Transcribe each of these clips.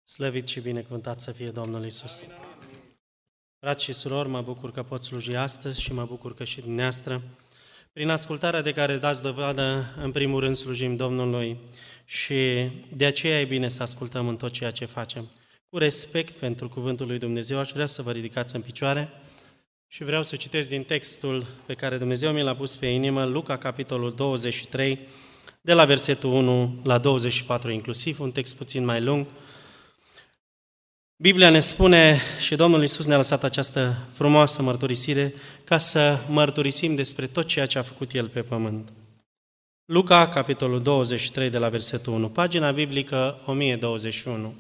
Slăvit și binecuvântat să fie Domnul Iisus. Frați și surori, mă bucur că pot sluji astăzi și mă bucur că și dumneavoastră, prin ascultarea de care dați dovadă, în primul rând slujim Domnului și de aceea e bine să ascultăm în tot ceea ce facem. Cu respect pentru Cuvântul lui Dumnezeu, aș vrea să vă ridicați în picioare și vreau să citesc din textul pe care Dumnezeu mi l-a pus pe inimă, Luca, capitolul 23, de la versetul 1 la 24 inclusiv, un text puțin mai lung. Biblia ne spune și Domnul Iisus ne-a lăsat această frumoasă mărturisire ca să mărturisim despre tot ceea ce a făcut El pe pământ. Luca, capitolul 23, de la versetul 1, pagina biblică 1021.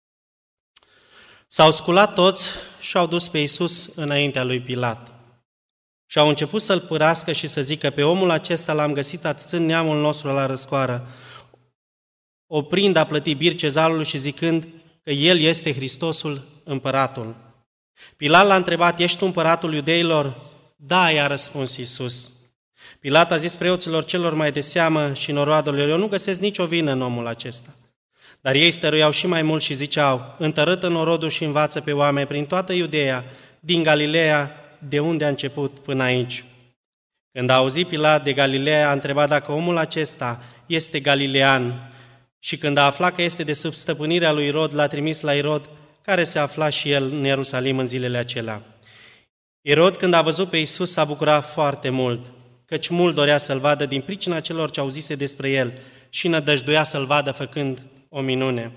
S-au sculat toți și au dus pe Iisus înaintea lui Pilat. Și au început să-L pârască și să zică: pe omul acesta l-am găsit atâțând neamul nostru la răscoară, oprind a plăti bir cezarului și zicând că El este Hristosul, împăratul. Pilat l-a întrebat: ești tu împăratul iudeilor? Da, i-a răspuns Iisus. Pilat a zis preoților celor mai de seamă și noroadelor: eu nu găsesc nicio vină în omul acesta. Dar ei stăruiau și mai mult și ziceau: întărâtă norodul și învață pe oameni prin toată Iudeea, din Galileea, de unde a început până aici. Când a auzit Pilat de Galileea, a întrebat dacă omul acesta este galilean și când a aflat că este de sub stăpânirea lui Irod, l-a trimis la Irod, care se afla și el în Ierusalim în zilele acelea. Irod, când a văzut pe Iisus, s-a bucurat foarte mult, căci mult dorea să-L vadă din pricina celor ce auzise despre El și nădăjduia să-L vadă făcând o minune.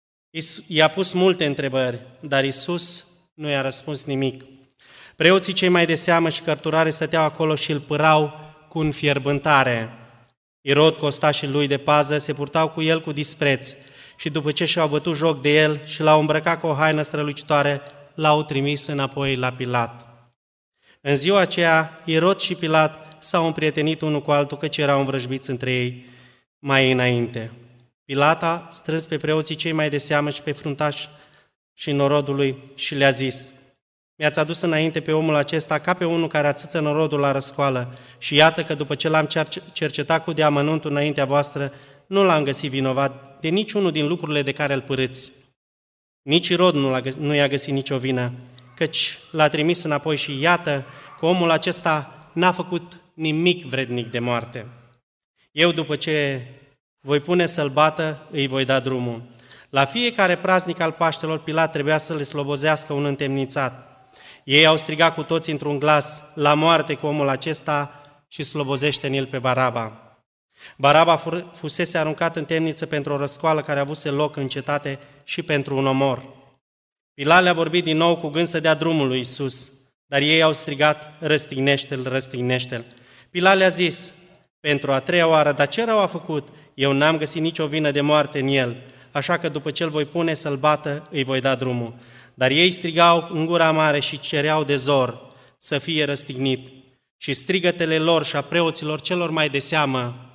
I-a pus multe întrebări, dar Iisus nu i-a răspuns nimic. Preoții cei mai de seamă și cărturare stăteau acolo și îl pârau cu înfierbântare. Irod, cu ostașii lui de pază, se purtau cu el cu dispreț și după ce și-au bătut joc de el și l-au îmbrăcat cu o haină strălucitoare, l-au trimis înapoi la Pilat. În ziua aceea, Irod și Pilat s-au împrietenit unul cu altul, căci erau învrăjbiți între ei mai înainte. Pilat a strâns pe preoții cei mai de seamă și pe fruntași și norodului și le-a zis: mi-ați adus înainte pe omul acesta ca pe unul care ațâță norodul la răscoală și iată că după ce l-am cercetat cu deamănuntul înaintea voastră, nu l-am găsit vinovat de niciunul din lucrurile de care îl părâți. Nici Irod nu i-a găsit nicio vină, căci l-a trimis înapoi și iată că omul acesta n-a făcut nimic vrednic de moarte. Eu, după ce voi pune să-l bată, îi voi da drumul. La fiecare praznic al Paștelor, Pilat trebuia să le slobozească un întemnițat. Ei au strigat cu toți într-un glas: la moarte cu omul acesta și slobozește-ne-l pe Baraba. Baraba fusese aruncat în temniță pentru o răscoală care avuse loc în cetate și pentru un omor. Pilat le-a vorbit din nou cu gând să dea drumul lui Iisus, dar ei au strigat: răstignește-l, răstignește-l. Pilat le-a zis pentru a treia oară: dar ce rău a făcut? Eu n-am găsit nicio vină de moarte în el, așa că după ce îl voi pune să-l bată, îi voi da drumul. Dar ei strigau în gura mare și cereau de zor să fie răstignit. Și strigătele lor și a preoților celor mai de seamă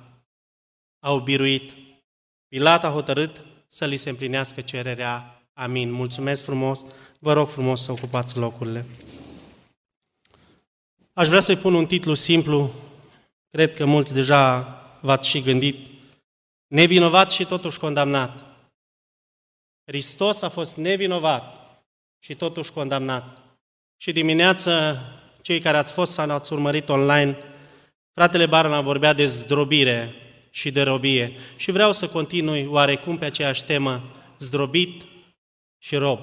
au biruit. Pilat a hotărât să li se împlinească cererea. Amin. Mulțumesc frumos. Vă rog frumos să ocupați locurile. Aș vrea să-i pun un titlu simplu. Cred că mulți deja v-ați și gândit. Nevinovat și totuși condamnat. Hristos a fost nevinovat și totuși condamnat. Și dimineață, cei care ați fost sau ați urmărit online, fratele Barna vorbea de zdrobire și de robie. Și vreau să continui oarecum pe aceeași temă, zdrobit și rob.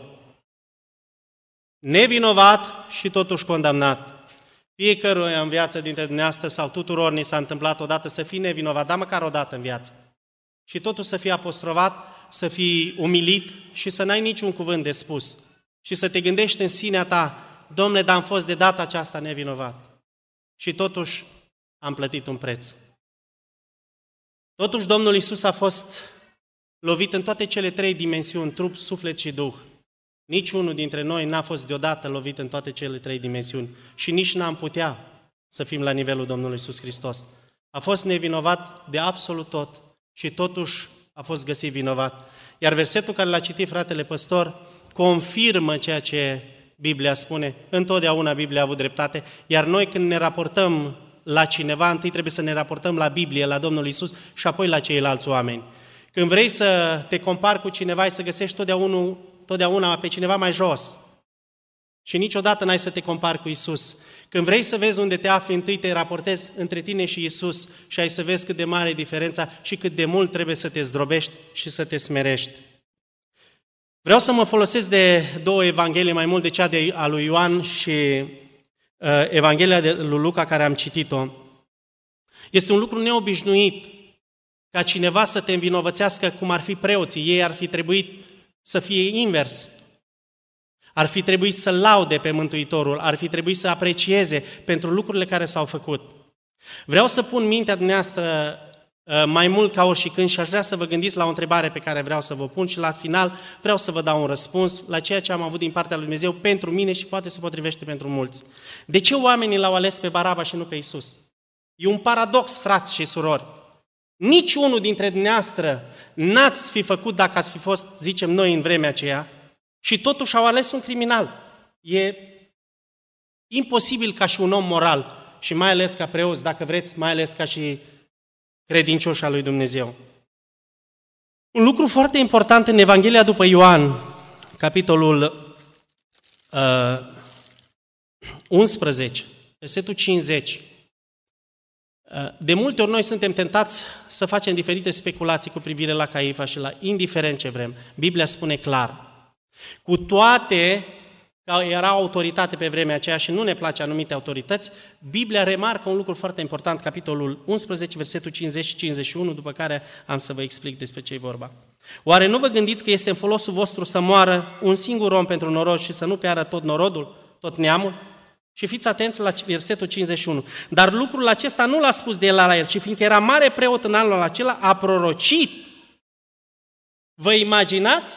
Nevinovat și totuși condamnat. Fiecăruia în viață dintre dumneavoastră sau tuturor ni s-a întâmplat odată să fii nevinovat, dar măcar odată în viață. Și totuși să fii apostrofat, să fii umilit și să n-ai niciun cuvânt de spus. Și să te gândești în sinea ta: Domnule, dar am fost de data aceasta nevinovat. Și totuși am plătit un preț. Totuși Domnul Iisus a fost lovit în toate cele trei dimensiuni, trup, suflet și duh. Niciunul dintre noi n-a fost deodată lovit în toate cele trei dimensiuni și nici n-am putea să fim la nivelul Domnului Iisus Hristos. A fost nevinovat de absolut tot și totuși a fost găsit vinovat. Iar versetul care l-a citit fratele păstor confirmă ceea ce Biblia spune. Întotdeauna Biblia a avut dreptate, iar noi când ne raportăm la cineva, întâi trebuie să ne raportăm la Biblie, la Domnul Iisus și apoi la ceilalți oameni. Când vrei să te compari cu cineva, ai să găsești totdeauna pe cineva mai jos. Și niciodată n-ai să te compari cu Iisus. Când vrei să vezi unde te afli, întâi te raportezi între tine și Iisus și ai să vezi cât de mare e diferența și cât de mult trebuie să te zdrobești și să te smerești. Vreau să mă folosesc de două evanghelii, mai mult de cea a lui Ioan și Evanghelia de lui Luca, care am citit-o. Este un lucru neobișnuit ca cineva să te învinovățească cum ar fi preoții. Ei ar fi trebuit să fie invers. Ar fi trebuit să laude pe Mântuitorul, ar fi trebuit să aprecieze pentru lucrurile care s-au făcut. Vreau să pun mintea dumneavoastră mai mult ca oricând și aș vrea să vă gândiți la o întrebare pe care vreau să vă pun și la final vreau să vă dau un răspuns la ceea ce am avut din partea lui Dumnezeu pentru mine și poate se potrivește pentru mulți. De ce oamenii l-au ales pe Baraba și nu pe Iisus? E un paradox, frați și surori. Niciunul dintre dumneavoastră n-ați fi făcut dacă ați fi fost, zicem noi, în vremea aceea, și totuși au ales un criminal. E imposibil ca și un om moral și mai ales ca preoți, dacă vreți, mai ales ca și credincioși al lui Dumnezeu. Un lucru foarte important în Evanghelia după Ioan, capitolul 11, versetul 50. De multe ori noi suntem tentați să facem diferite speculații cu privire la Caifa și la indiferent ce vrem. Biblia spune clar. Cu toate că era autoritate pe vremea aceea și nu ne place anumite autorități, Biblia remarcă un lucru foarte important, capitolul 11, versetul 50 și 51, după care am să vă explic despre ce e vorba. Oare nu vă gândiți că este în folosul vostru să moară un singur om pentru norod și să nu piară tot norodul, tot neamul? Și fiți atenți la versetul 51. Dar lucrul acesta nu l-a spus de el la el, ci fiindcă era mare preot în anul acela, a prorocit. Vă imaginați?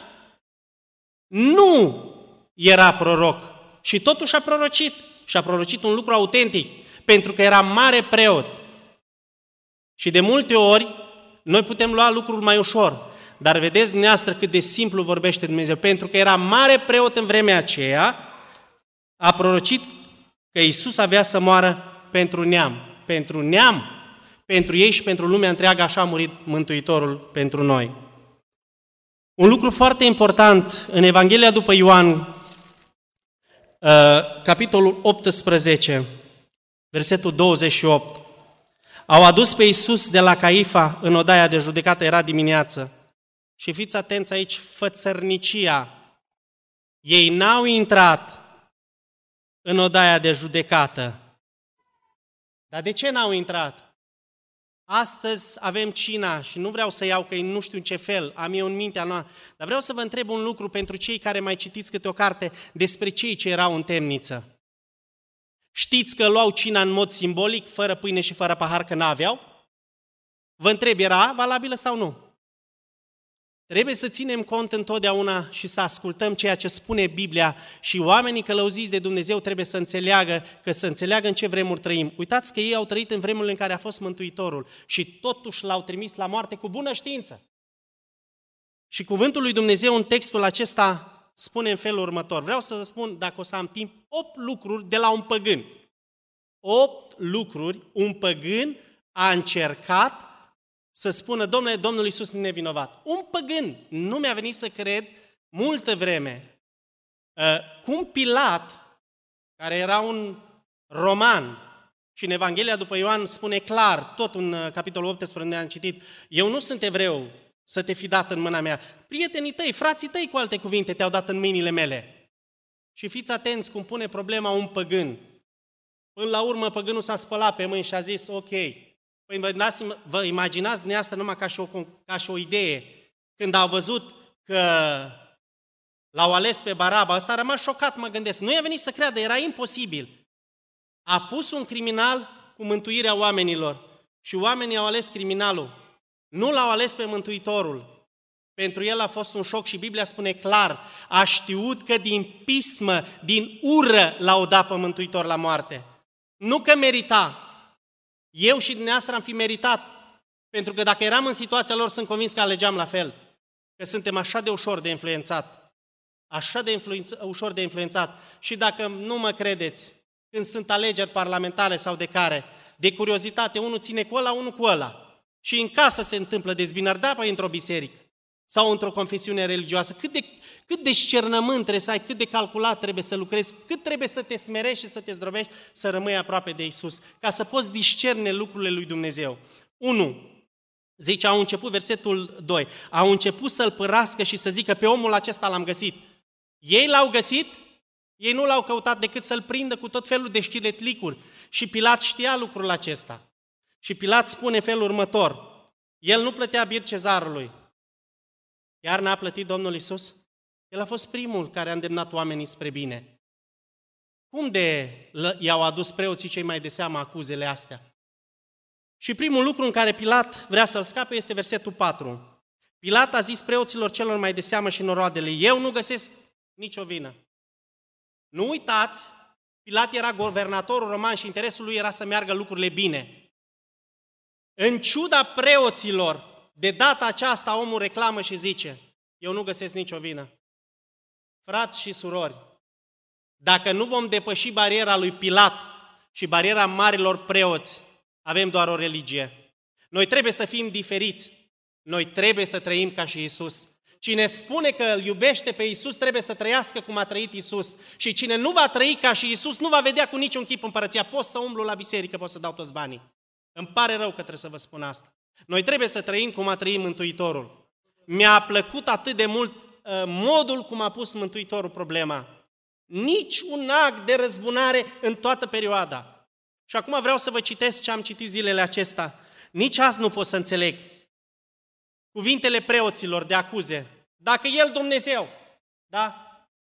Nu era proroc și totuși a prorocit. Și a prorocit un lucru autentic, pentru că era mare preot. Și de multe ori, noi putem lua lucrul mai ușor, dar vedeți dumneavoastră cât de simplu vorbește Dumnezeu. Pentru că era mare preot în vremea aceea, a prorocit că Iisus avea să moară pentru neam. Pentru neam, pentru ei și pentru lumea întreagă, așa a murit Mântuitorul pentru noi. Un lucru foarte important în Evanghelia după Ioan, capitolul 18, versetul 28. Au adus pe Iisus de la Caifa în odaia de judecată, era dimineață. Și fiți atenți aici, fățărnicia. Ei n-au intrat în odaia de judecată. Dar de ce n-au intrat? Astăzi avem cina și nu vreau să iau că nu știu în ce fel, am eu în mintea noastră, dar vreau să vă întreb un lucru pentru cei care mai citiți câte o carte despre cei ce erau în temniță. Știți că luau cina în mod simbolic, fără pâine și fără pahar, că n-aveau? Vă întreb, era valabilă sau nu? Trebuie să ținem cont întotdeauna și să ascultăm ceea ce spune Biblia și oamenii călăuziți de Dumnezeu trebuie să înțeleagă în ce vremuri trăim. Uitați că ei au trăit în vremurile în care a fost Mântuitorul și totuși l-au trimis la moarte cu bună știință. Și cuvântul lui Dumnezeu în textul acesta spune în felul următor. Vreau să vă spun, dacă o să am timp, 8 lucruri de la un păgân. 8 lucruri un păgân a încercat să spună, Domnule, Domnul Iisus e nevinovat. Un păgân, nu mi-a venit să cred multă vreme, cum Pilat, care era un roman, și în Evanghelia după Ioan spune clar, tot în capitolul 18 unde am citit, eu nu sunt evreu să te fi dat în mâna mea. Prietenii tăi, frații tăi, cu alte cuvinte, te-au dat în mâinile mele. Și fiți atenți cum pune problema un păgân. Până la urmă, păgânul s-a spălat pe mâini și a zis, ok. Păi vă imaginați dumneavoastră numai ca și o idee, când au văzut că l-au ales pe Baraba, ăsta a rămas șocat, mă gândesc. Nu i-a venit să creadă, era imposibil. A pus un criminal cu mântuirea oamenilor și oamenii au ales criminalul. Nu l-au ales pe Mântuitorul. Pentru el a fost un șoc și Biblia spune clar, a știut că din pismă, din ură l-au dat pe Mântuitor la moarte. Nu că merita. Eu și dumneavoastră am fi meritat, pentru că dacă eram în situația lor, sunt convins că alegeam la fel. Că suntem așa de ușor de influențat. Așa de ușor de influențat. Și dacă nu mă credeți, când sunt alegeri parlamentare sau de care, de curiozitate, unul ține cu ăla, unul cu ăla. Și în casă se întâmplă dezbinări, da, păi într-o biserică sau într-o confesiune religioasă. Cât de discernământ trebuie să ai, cât de calculat trebuie să lucrezi, cât trebuie să te smerești și să te zdrobești, să rămâi aproape de Iisus, ca să poți discerne lucrurile lui Dumnezeu. 1. Zice, au început, versetul 2, au început să-l părască și să zică, pe omul acesta l-am găsit. Ei l-au găsit, ei nu l-au căutat decât să-l prindă cu tot felul de știretlicuri. Și Pilat știa lucrul acesta. Și Pilat spune felul următor, el nu plătea bir cezarului. Iar n-a plătit Domnul Iisus? El a fost primul care a îndemnat oamenii spre bine. Cum de i-au adus preoții cei mai de seamă acuzele astea? Și primul lucru în care Pilat vrea să-l scape este versetul 4. Pilat a zis preoților celor mai de seamă și noroadele, eu nu găsesc nicio vină. Nu uitați, Pilat era guvernatorul roman și interesul lui era să meargă lucrurile bine. În ciuda preoților, de data aceasta omul reclamă și zice, eu nu găsesc nicio vină. Frați și surori, dacă nu vom depăși bariera lui Pilat și bariera marilor preoți, avem doar o religie. Noi trebuie să fim diferiți. Noi trebuie să trăim ca și Iisus. Cine spune că îl iubește pe Iisus trebuie să trăiască cum a trăit Iisus. Și cine nu va trăi ca și Iisus nu va vedea cu niciun chip împărăția. Pot să umblu la biserică, pot să dau toți banii. Îmi pare rău că trebuie să vă spun asta. Noi trebuie să trăim cum a trăit Mântuitorul. Mi-a plăcut atât de mult modul cum a pus Mântuitorul problema. Nici un act de răzbunare în toată perioada. Și acum vreau să vă citesc ce am citit zilele acestea. Nici azi nu pot să înțeleg cuvintele preoților de acuze. Dacă El Dumnezeu, da?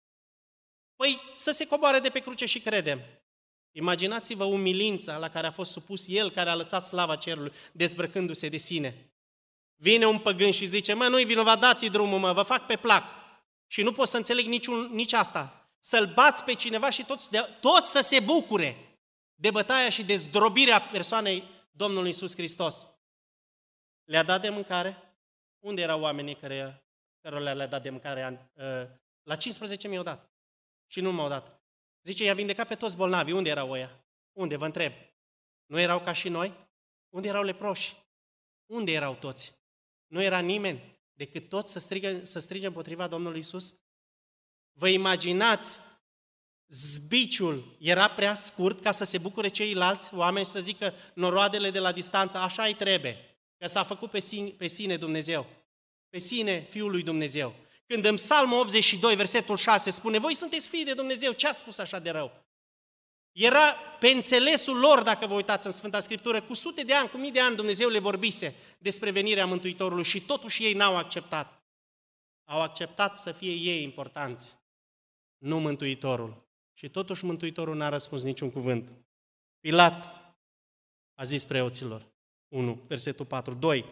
Păi să se coboare de pe cruce și credem. Imaginați-vă umilința la care a fost supus El, care a lăsat slava cerului, dezbrăcându-se de sine. Vine un păgân și zice, nu-i vinovat, dați-i drumul, vă fac pe plac. Și nu pot să înțeleg nici asta. Să-l bați pe cineva și toți să se bucure de bătaia și de zdrobirea persoanei Domnului Iisus Hristos. Le-a dat de mâncare? Unde erau oamenii cărora le-a dat de mâncare? La 15 mi-au dat. Și nu m-au dat. Zice, i-a vindecat pe toți bolnavii. Unde erau ăia? Unde? Vă întreb. Nu erau ca și noi? Unde erau leproși? Unde erau toți? Nu era nimeni decât toți să strige împotriva Domnului Iisus? Vă imaginați, zbiciul era prea scurt ca să se bucure ceilalți oameni și să zică noroadele de la distanță, așa-i trebuie, că s-a făcut pe sine Dumnezeu, pe sine Fiul lui Dumnezeu. Când în Psalmul 82, versetul 6 spune, voi sunteți fii de Dumnezeu, ce a spus așa de rău? Era pe înțelesul lor, dacă vă uitați în Sfânta Scriptură, cu sute de ani, cu mii de ani Dumnezeu le vorbise despre venirea Mântuitorului și totuși ei n-au acceptat. Au acceptat să fie ei importanți, nu Mântuitorul. Și totuși Mântuitorul n-a răspuns niciun cuvânt. Pilat a zis preoților, 1, versetul 4, 2.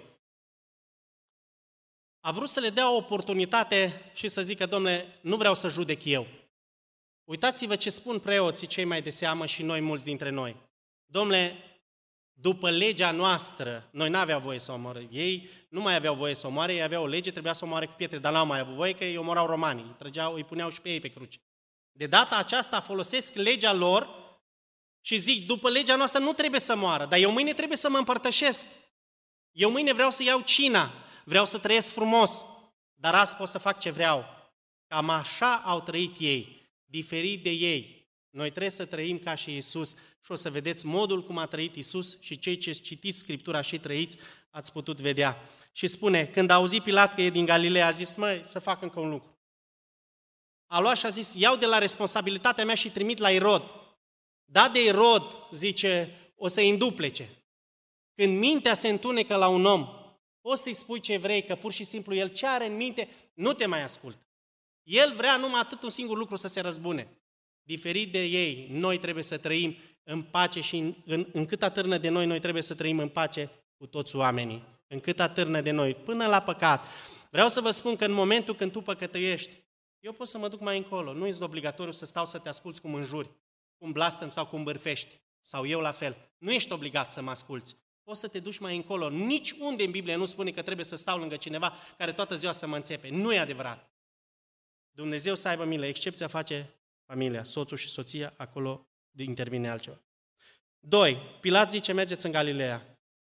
A vrut să le dea o oportunitate și să zică, domnule, nu vreau să judec eu. Uitați-vă ce spun preoții cei mai de seamă și noi, mulți dintre noi. Domnule, după legea noastră, noi n-aveau voie să omoare. Ei nu mai aveau voie să omoare, ei aveau o lege, trebuia să omoare cu pietre, dar n-au mai avut voie că îi omorau romanii, îi puneau și pe ei pe cruce. De data aceasta folosesc legea lor și zic, după legea noastră nu trebuie să moară, dar eu mâine trebuie să mă împărtășesc. Eu mâine vreau să iau cina, vreau să trăiesc frumos, dar azi pot să fac ce vreau. Cam așa au trăit ei, diferit de ei. Noi trebuie să trăim ca și Iisus și o să vedeți modul cum a trăit Iisus și cei ce citiți Scriptura și trăiți ați putut vedea. Și spune, când a auzit Pilat că e din Galileea, a zis, să fac încă un lucru. A luat și a zis, iau de la responsabilitatea mea și trimit la Irod. Da, de Irod, zice, o să-i înduplece. Când mintea se întunecă la un om, poți să-i spui ce vrei, că pur și simplu el ce are în minte, nu te mai ascultă. El vrea numai atât un singur lucru, să se răzbune. Diferit de ei, noi trebuie să trăim în pace și în cât atârnă de noi trebuie să trăim în pace cu toți oamenii. În cât atârnă de noi, până la păcat. Vreau să vă spun că în momentul când tu păcătuiești, eu pot să mă duc mai încolo. Nu este obligatoriu să stau să te asculți cum înjuri, cum blastăm sau cum bârfești. Sau eu la fel. Nu ești obligat să mă asculți. Poți să te duci mai încolo. Nici unde în Biblie nu spune că trebuie să stau lângă cineva care toată ziua să mă înțepe. Nu e adevărat. Dumnezeu să aibă milă. Excepția face familia, soțul și soția, acolo intervine altceva. 2. Pilat zice, mergeți în Galileea.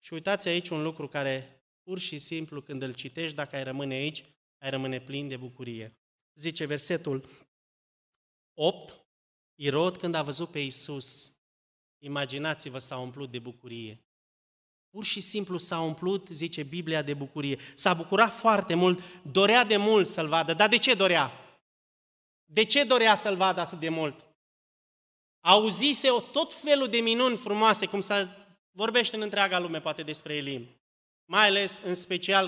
Și uitați aici un lucru care, pur și simplu, când îl citești, dacă ai rămâne aici, ai rămâne plin de bucurie. Zice versetul 8, Irod, când a văzut pe Iisus, imaginați-vă, s-a umplut de bucurie. Pur și simplu s-a umplut, zice Biblia, de bucurie. S-a bucurat foarte mult, dorea de mult să-L vadă. Dar de ce dorea? De ce dorea să-L vadă atât de mult? Auzise tot felul de minuni frumoase, cum se vorbește în întreaga lume, poate, despre Elim. Mai ales, în special,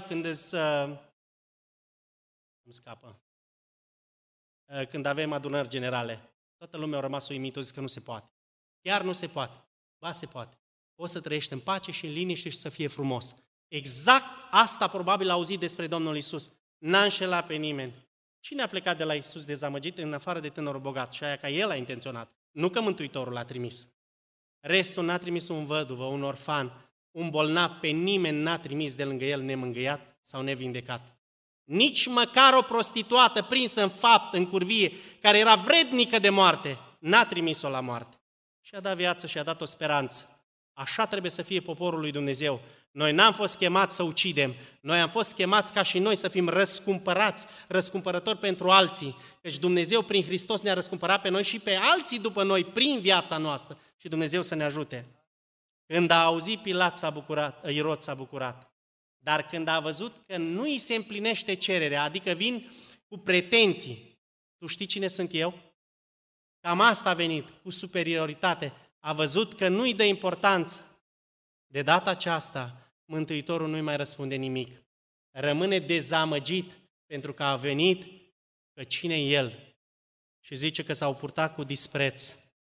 când avem adunări generale. Toată lumea a rămas uimită, zic că nu se poate. Chiar nu se poate. Ba, se poate. Poți să trăiești în pace și în liniște și să fie frumos. Exact asta probabil a auzit despre Domnul Iisus. N-a înșelat pe nimeni. Cine a plecat de la Iisus dezamăgit în afară de tânărul bogat? Și aia că El a intenționat. Nu că Mântuitorul l-a trimis. Restul n-a trimis un văduvă, un orfan, un bolnav, pe nimeni n-a trimis de lângă El nemângâiat sau nevindecat. Nici măcar o prostituată prinsă în fapt, în curvie, care era vrednică de moarte, n-a trimis-o la moarte. Și a dat viață și a dat o speranță. Așa trebuie să fie poporul lui Dumnezeu. Noi n-am fost chemați să ucidem, noi am fost chemați ca și noi să fim răscumpărați, răscumpărători pentru alții. Căci Dumnezeu prin Hristos ne-a răscumpărat pe noi și pe alții după noi prin viața noastră. Și Dumnezeu să ne ajute. Când a auzit Pilat s-a bucurat, Irod s-a bucurat. Dar când a văzut că nu îi se împlinește cererea, adică vin cu pretenții, tu știi cine sunt eu? Cam asta a venit, cu superioritate. A văzut că nu îi dă importanță. De data aceasta, Mântuitorul nu-i mai răspunde nimic. Rămâne dezamăgit pentru că a venit că cine e El. Și zice că s-au purtat cu dispreț,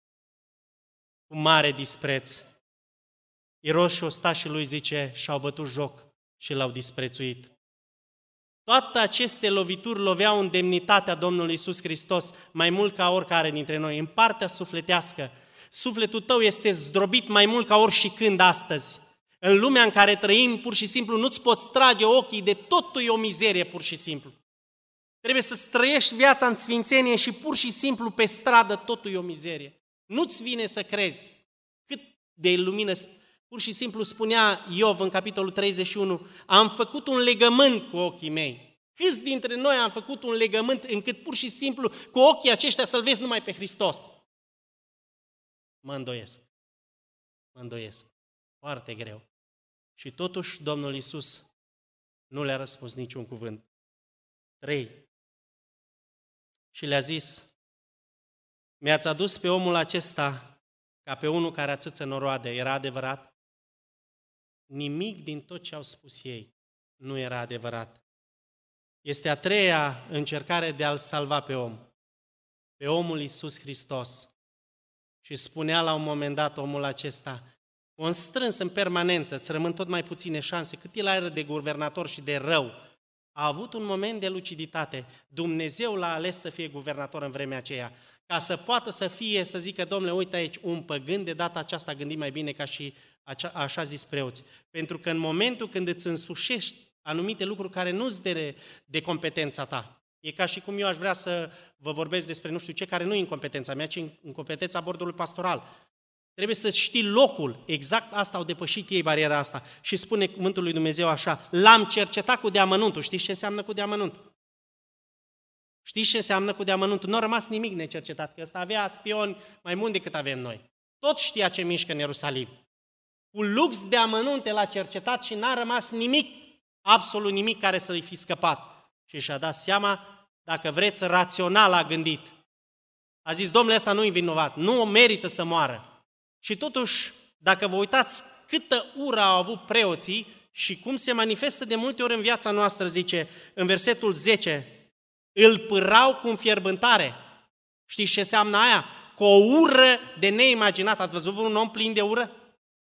cu mare dispreț. Irod și ostașii lui, zice, și-au bătut joc și l-au disprețuit. Toate aceste lovituri loveau în demnitatea Domnului Iisus Hristos mai mult ca oricare dintre noi, în partea sufletească. Sufletul tău este zdrobit mai mult ca oricând astăzi. În lumea în care trăim, pur și simplu, nu-ți poți trage ochii de totul, e o mizerie, pur și simplu. Trebuie să-ți trăiești viața în sfințenie și pur și simplu pe stradă totul e o mizerie. Nu-ți vine să crezi cât de lumină. Pur și simplu spunea Iov în capitolul 31, am făcut un legământ cu ochii mei. Câți dintre noi am făcut un legământ încât pur și simplu cu ochii aceștia să-L vezi numai pe Hristos? Mă îndoiesc. Foarte greu. Și totuși Domnul Iisus nu le-a răspuns niciun cuvânt. 3. Și le-a zis, mi-ați adus pe omul acesta ca pe unul care atâță noroade. Era adevărat? Nimic din tot ce au spus ei nu era adevărat. Este a treia încercare de a-L salva pe om. Pe omul Iisus Hristos. Și spunea la un moment dat omul acesta, constrâns în permanentă, îți rămân tot mai puține șanse, cât el are de guvernator și de rău. A avut un moment de luciditate. Dumnezeu l-a ales să fie guvernator în vremea aceea, ca să poată să fie, să zică, Domnule, uite aici, un păgân, de data aceasta gândi mai bine ca și așa zis preoți. Pentru că în momentul când îți însușești anumite lucruri care nu-s de competența ta, e ca și cum eu aș vrea să vă vorbesc despre nu știu ce, care nu e în competența mea, ci în competența bordului pastoral. Trebuie să știi locul. Exact asta au depășit ei, bariera asta. Și spune cuvântul lui Dumnezeu așa, l-am cercetat cu deamănuntul. Știți ce înseamnă cu deamănuntul? Știți ce înseamnă cu deamănuntul? Nu a rămas nimic necercetat, că ăsta avea spioni mai mulți decât avem noi. Tot știa ce mișcă în Ierusalim. Cu lux de amănunte l-a cercetat și n-a rămas nimic, absolut nimic care să-i fi scăpat. Și și-a dat seama, dacă vreți, rațional a gândit. A zis, Domnule, ăsta nu-i vinovat, nu merită să moară. Și totuși, dacă vă uitați câtă ură au avut preoții și cum se manifestă de multe ori în viața noastră, zice, în versetul 10, îl pârau cu înfierbântare. Știți ce înseamnă aia? Cu o ură de neimaginat. Ați văzut un om plin de ură?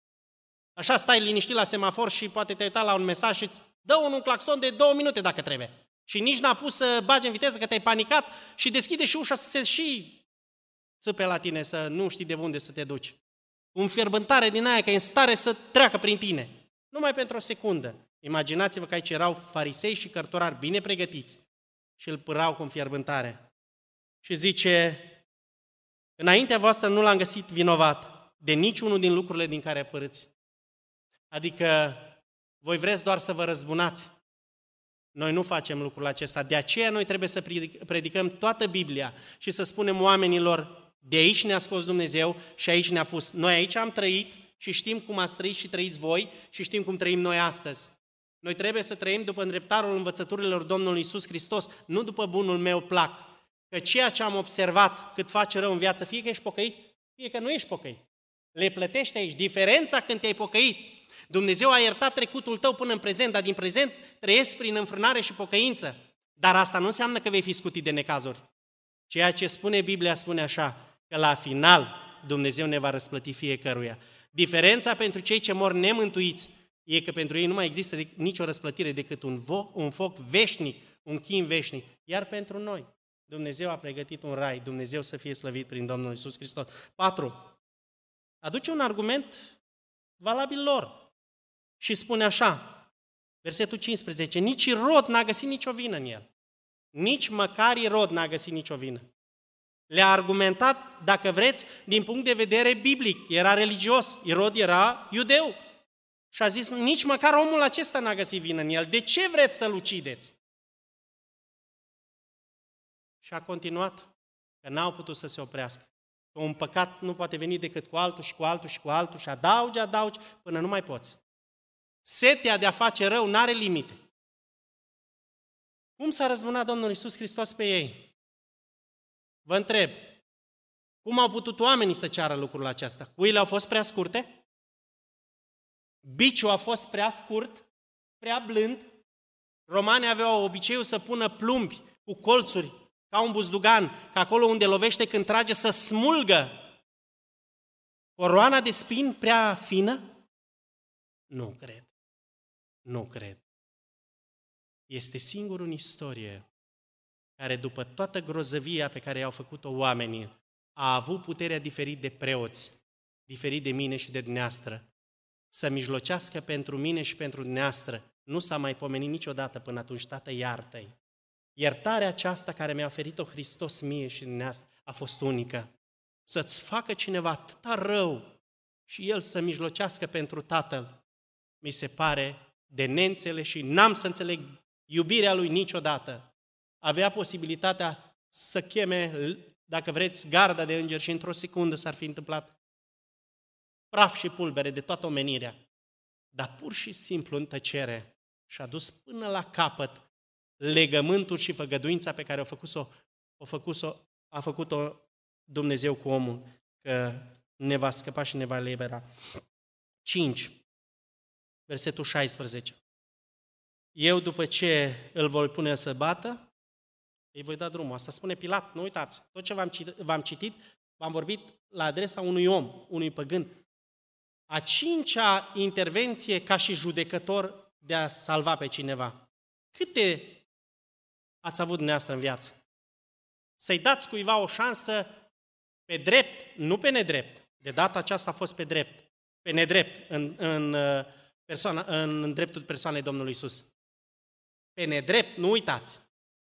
Așa stai liniștit la semafor și poate te uita la un mesaj și îți dă un claxon de 2 minute dacă trebuie. Și nici n-a pus să bagi în viteză că te-ai panicat și deschide și ușa să se și țâpe la tine, să nu știi de unde să te duci. Un fierbântare din aia că e în stare să treacă prin tine. Numai pentru o secundă. Imaginați-vă că aici erau farisei și cărturari bine pregătiți și îl pârau cu înfierbântare. Și zice, înaintea voastră nu l-am găsit vinovat de niciunul din lucrurile din care părâți. Adică voi vreți doar să vă răzbunați. Noi nu facem lucrul acesta. De aceea noi trebuie să predicăm toată Biblia și să spunem oamenilor, de aici ne-a scos Dumnezeu și aici ne-a pus. Noi aici am trăit și știm cum ați trăit și trăiți voi și știm cum trăim noi astăzi. Noi trebuie să trăim după îndreptarul învățăturilor Domnului Iisus Hristos, nu după bunul meu plac. Că ceea ce am observat cât face rău în viață, fie că ești pocăit, fie că nu ești pocăit. Le plătești aici. Diferența când te-ai pocăit. Dumnezeu a iertat trecutul tău până în prezent, dar din prezent trăiesc prin înfrânare și pocăință. Dar asta nu înseamnă că vei fi scutit de necazuri. Ceea ce spune Biblia spune așa, că la final Dumnezeu ne va răsplăti fiecăruia. Diferența pentru cei ce mor nemântuiți e că pentru ei nu mai există nicio răsplătire decât un foc veșnic, un chin veșnic. Iar pentru noi, Dumnezeu a pregătit un rai, Dumnezeu să fie slăvit prin Domnul Iisus Hristos. 4. Aduce un argument valabil lor și spune așa, versetul 15, nici Irod n-a găsit nicio vină în el. Nici măcar Irod n-a găsit nicio vină. Le-a argumentat, dacă vreți, din punct de vedere biblic, era religios, Irod era iudeu. Și a zis, nici măcar omul acesta n-a găsit vină în el. De ce vreți să-l ucideți? Și a continuat, că n-au putut să se oprească. Că un păcat nu poate veni decât cu altul și cu altul și cu altul și adaugi, până nu mai poți. Setea de a face rău n-are limite. Cum s-a răzbunat Domnul Iisus Hristos pe ei? Vă întreb, cum au putut oamenii să ceară lucrul acesta? Uile au fost prea scurte? Biciul a fost prea scurt? Prea blând? Romanii aveau obiceiul să pună plumbi cu colțuri, ca un buzdugan, că acolo unde lovește când trage să smulgă. Coroana de spini prea fină? Nu cred. Nu cred. Este singurul în istorie care, după toată grozăvia pe care i-au făcut-o oamenii, a avut puterea diferit de preoți, diferit de mine și de dumneavoastră, să mijlocească pentru mine și pentru dumneavoastră. Nu s-a mai pomenit niciodată până atunci, Tată, iartă-i. Iertarea aceasta care mi-a oferit-o Hristos mie și dumneavoastră a fost unică. Să-ți facă cineva atâta rău și el să mijlocească pentru Tatăl, mi se pare de neînțeles și n-am să înțeleg iubirea lui niciodată. Avea posibilitatea să cheme, dacă vreți, garda de îngeri și într-o secundă s-ar fi întâmplat praf și pulbere de toată omenirea. Dar pur și simplu în tăcere și-a dus până la capăt legământul și făgăduința pe care a făcut-o Dumnezeu cu omul, că ne va scăpa și ne va elibera. 5. Versetul 16. Eu, după ce îl voi pune să bată, îi voi da drumul. Asta spune Pilat, nu uitați. Tot ce v-am citit, v-am vorbit la adresa unui om, unui păgân. A 5-a intervenție ca și judecător de a salva pe cineva. Câte ați avut dumneavoastră în viață? Să-i dați cuiva o șansă pe drept, nu pe nedrept. De data aceasta a fost pe drept. Pe nedrept, în dreptul persoanei Domnului Iisus. Pe nedrept, nu uitați.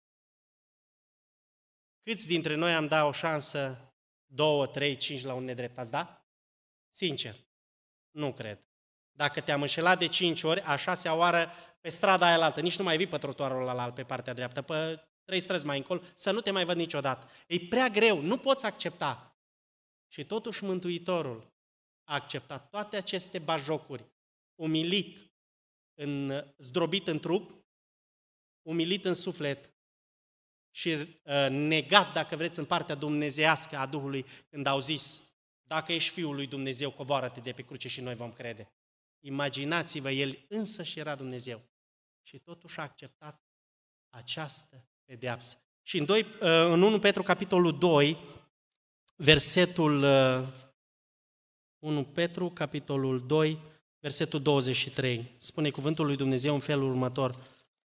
Câți dintre noi am dat o șansă 2, 3, 5 la un nedrept? Ați da? Sincer, nu cred. Dacă te-am înșelat de 5 ori, a 6-a oară pe strada aia altă, nici nu mai vii pe trotuarul ăla pe partea dreaptă, pe 3 străzi mai încolo, să nu te mai văd niciodată. E prea greu, nu poți accepta. Și totuși Mântuitorul a acceptat toate aceste bajocuri, umilit, zdrobit în trup, umilit în suflet și negat, dacă vreți, în partea dumnezeiască a Duhului, când au zis, dacă ești Fiul lui Dumnezeu, coboară-te de pe cruce și noi vom crede. Imaginați-vă, El însăși era Dumnezeu și totuși a acceptat această pedeapsă. Și în 1 Petru, capitolul 2, versetul 1 Petru, capitolul 2, versetul 23, spune cuvântul lui Dumnezeu în felul următor.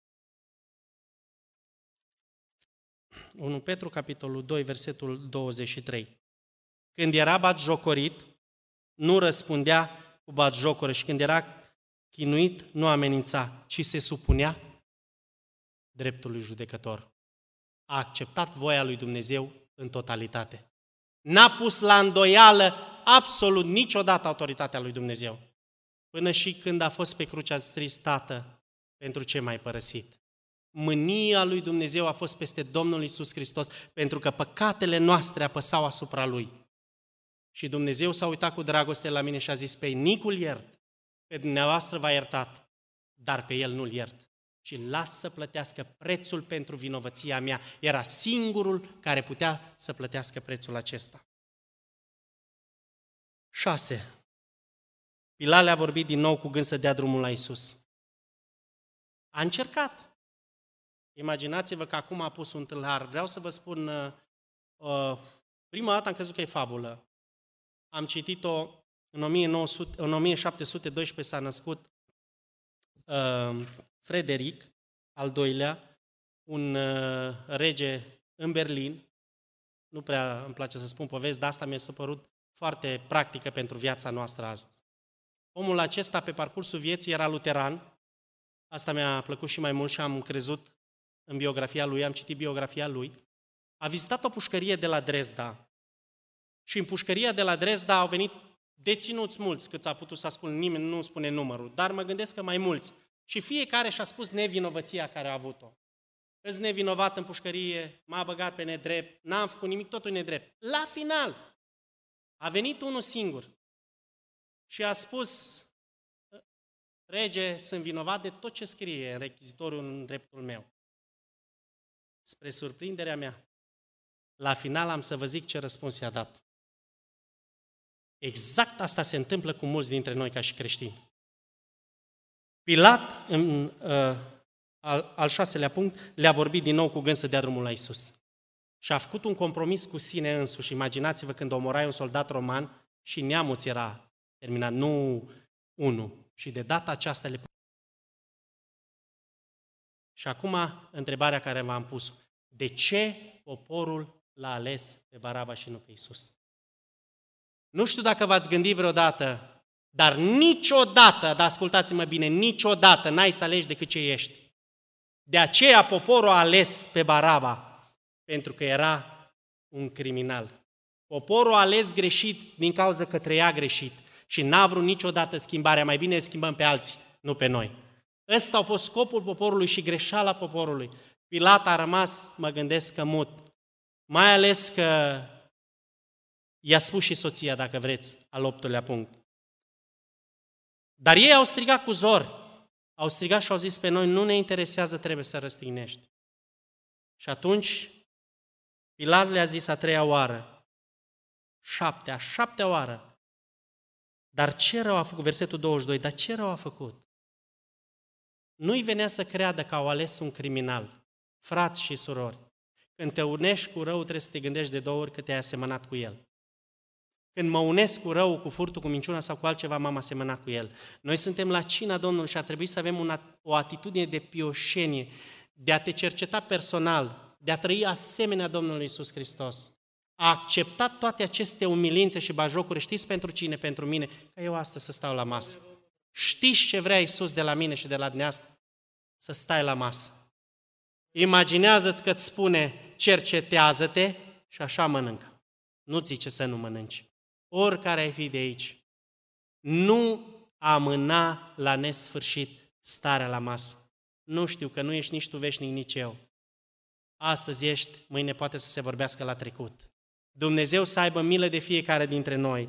1 Petru, capitolul 2, versetul 23. Când era batjocorit, nu răspundea cu batjocoră și când era chinuit, nu amenința, ci se supunea dreptului judecător. A acceptat voia lui Dumnezeu în totalitate. N-a pus la îndoială absolut niciodată autoritatea lui Dumnezeu. Până și când a fost pe cruce a zis: Tată, pentru ce m-ai părăsit? Mânia lui Dumnezeu a fost peste Domnul Iisus Hristos, pentru că păcatele noastre apăsau asupra Lui. Și Dumnezeu s-a uitat cu dragoste la mine și a zis: pe Nicul iert, pe dumneavoastră v-a iertat, dar pe el nu-l iert, ci las să plătească prețul pentru vinovăția mea. Era singurul care putea să plătească prețul acesta. 6. Pilat le-a vorbit din nou cu gând să dea drumul la Iisus. A încercat. Imaginați-vă că acum a pus un tâlhar. Vreau să vă spun, prima dată am crezut că e fabulă. Am citit-o în 1712, s-a născut Frederic al II-lea, un rege în Berlin. Nu prea îmi place să spun povesti, dar asta mi s-a părut foarte practică pentru viața noastră astăzi. Omul acesta, pe parcursul vieții, era luteran. Asta mi-a plăcut și mai mult și am crezut în biografia lui, am citit biografia lui. A vizitat o pușcărie de la Dresda. Și în pușcăria de la Dresda au venit deținuți mulți, cât a putut să ascult, nimeni nu spune numărul, dar mă gândesc că mai mulți. Și fiecare și-a spus nevinovăția care a avut-o. Îs nevinovat în pușcărie, m-a băgat pe nedrept, n-am făcut nimic, totul nedrept. La final a venit unul singur și a spus: rege, sunt vinovat de tot ce scrie în rechizitoriul în dreptul meu. Spre surprinderea mea, la final am să vă zic ce răspuns i-a dat. Exact asta se întâmplă cu mulți dintre noi ca și creștini. Pilat, în al 6-lea punct, le-a vorbit din nou cu gând să dea drumul la Iisus. Și a făcut un compromis cu sine însuși. Imaginați-vă când omorai un soldat roman și neamul ți era terminat, nu unul. Și de data aceasta le... Și acum, întrebarea care v-am pus-o. De ce poporul l-a ales pe Baraba și nu pe Iisus? Nu știu dacă v-ați gândit vreodată, dar niciodată, dar ascultați-mă bine, niciodată n-ai să alegi decât ce ești. De aceea poporul a ales pe Baraba, pentru că era un criminal. Poporul a ales greșit din cauza că trăia greșit și n-a vrut niciodată schimbarea. Mai bine schimbăm pe alții, nu pe noi. Ăsta a fost scopul poporului și greșeala poporului. Pilat a rămas, mă gândesc, că mut. Mai ales că i-a spus și soția, dacă vreți, al 8-lea punct. Dar ei au strigat cu zor. Au strigat și au zis: pe noi nu ne interesează, trebuie să răstignești. Și atunci Pilat le-a zis a 3-a oară, a 7-a oară. Dar ce rău a făcut? Versetul 22, dar ce rău a făcut? Nu-i venea să creadă că au ales un criminal. Frați și surori, când te unești cu rău, trebuie să te gândești de 2 ori că te-ai asemănat cu el. Când mă unesc cu rău, cu furtul, cu minciuna sau cu altceva, m-am asemănat cu el. Noi suntem la cina Domnului și ar trebui să avem o atitudine de pioșenie, de a te cerceta personal, de a trăi asemenea Domnului Iisus Hristos. A acceptat toate aceste umilințe și bajocuri. Știți pentru cine? Pentru mine. Că eu astăzi să stau la masă. Știți ce vrea Iisus de la mine și de la dumneavoastră? Să stai la masă. Imaginează-ți că îți spune: cercetează-te și așa mănâncă. Nu-ți zice să nu mănânci. Oricare ai fi de aici, nu amâna la nesfârșit starea la masă. Nu știu că nu ești nici tu veșnic, nici eu. Astăzi ești, mâine poate să se vorbească la trecut. Dumnezeu să aibă milă de fiecare dintre noi.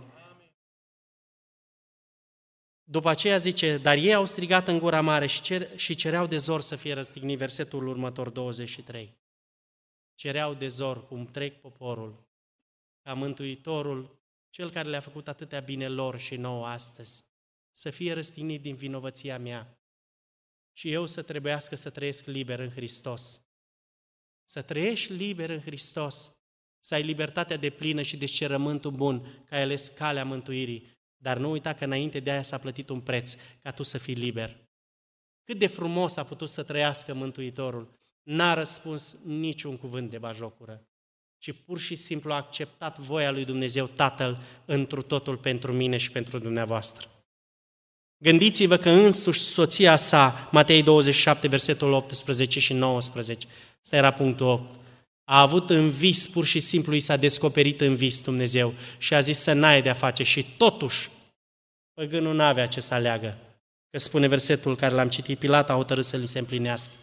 După aceea zice: dar ei au strigat în gura mare și cereau de zor să fie răstignit. Versetul următor, 23. Cereau de zor, cum trec poporul, ca Mântuitorul, Cel care le-a făcut atâtea bine lor și nouă astăzi, să fie răstignit din vinovăția mea și eu să trebuiască să trăiesc liber în Hristos. Să trăiești liber în Hristos, să ai libertatea deplină și discernământul bun, că ai ales calea mântuirii, dar nu uita că înainte de aia s-a plătit un preț ca tu să fii liber. Cât de frumos a putut să trăiască Mântuitorul. N-a răspuns niciun cuvânt de bajocură, ci pur și simplu a acceptat voia lui Dumnezeu Tatăl întru totul pentru mine și pentru dumneavoastră. Gândiți-vă că însuși soția sa, Matei 27, versetul 18 și 19, ăsta era punctul 8, a avut în vis, pur și simplu i s-a descoperit în vis Dumnezeu și a zis să n-ai de-a face și totuși, Păgânul n-avea ce să aleagă, că spune versetul care l-am citit, Pilat a hotărât să li se împlinească.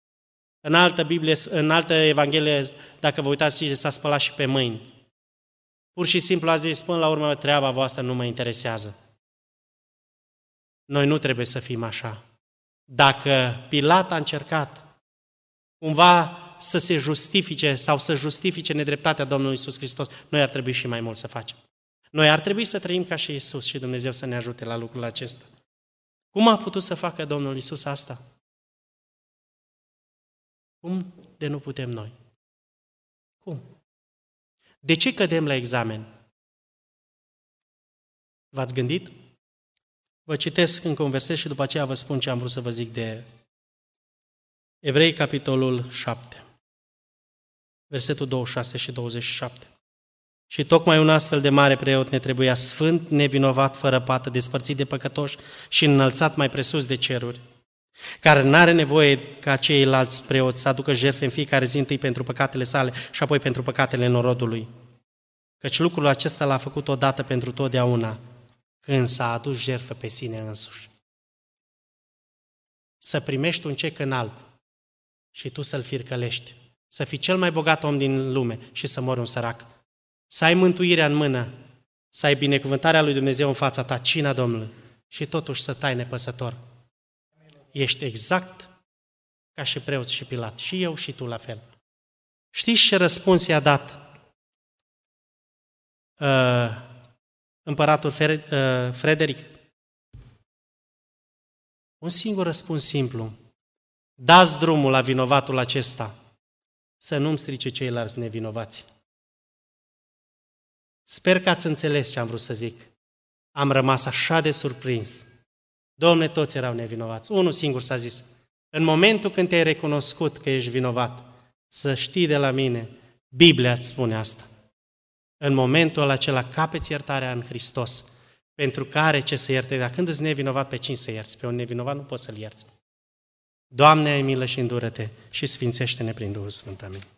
În altă Evanghelie, dacă vă uitați, s-a spălat și pe mâini. Pur și simplu a zis, până la urmă, treaba voastră nu mă interesează. Noi nu trebuie să fim așa. Dacă Pilat a încercat cumva să se justifice sau să justifice nedreptatea Domnului Iisus Hristos, noi ar trebui și mai mult să facem. Noi ar trebui să trăim ca și Iisus și Dumnezeu să ne ajute la lucrul acesta. Cum a putut să facă Domnul Iisus asta? Cum de nu putem noi? Cum? De ce cădem la examen? V-ați gândit? Vă citesc încă un verset și după aceea vă spun ce am vrut să vă zic de Evrei, capitolul 7, versetul 26 și 27. Și tocmai un astfel de mare preot ne trebuia sfânt, nevinovat, fără pată, despărțit de păcătoși și înălțat mai presus de ceruri, care n-are nevoie ca ceilalți preoți să aducă jertfe în fiecare zi, întâi pentru păcatele sale și apoi pentru păcatele norodului. Căci lucrul acesta l-a făcut odată pentru totdeauna, când s-a adus jertfă pe sine însuși. Să primești un cec în alb și tu să-l fircălești, să fii cel mai bogat om din lume și să mori un sărac, să ai mântuirea în mână, să ai binecuvântarea lui Dumnezeu în fața ta, cina Domnului, și totuși să tai nepăsător. Ești exact ca și preot și Pilat, și eu și tu la fel. Știți ce răspuns i-a dat împăratul Frederic? Un singur răspuns simplu. Dați drumul la vinovatul acesta să nu-mi strice ceilalți nevinovați. Sper că ați înțeles ce am vrut să zic. Am rămas așa de surprins. Dom'le, toți erau nevinovați. Unul singur s-a zis, în momentul când te-ai recunoscut că ești vinovat, să știi de la mine, Biblia îți spune asta. În momentul acela capeți iertarea în Hristos, pentru care ce să ierte, dar când îți nevinovat, pe cine să ierți? Pe un nevinovat nu poți să-l ierți. Doamne, ai milă și îndură-te și sfințește-ne prin Duhul Sfânt. Amin.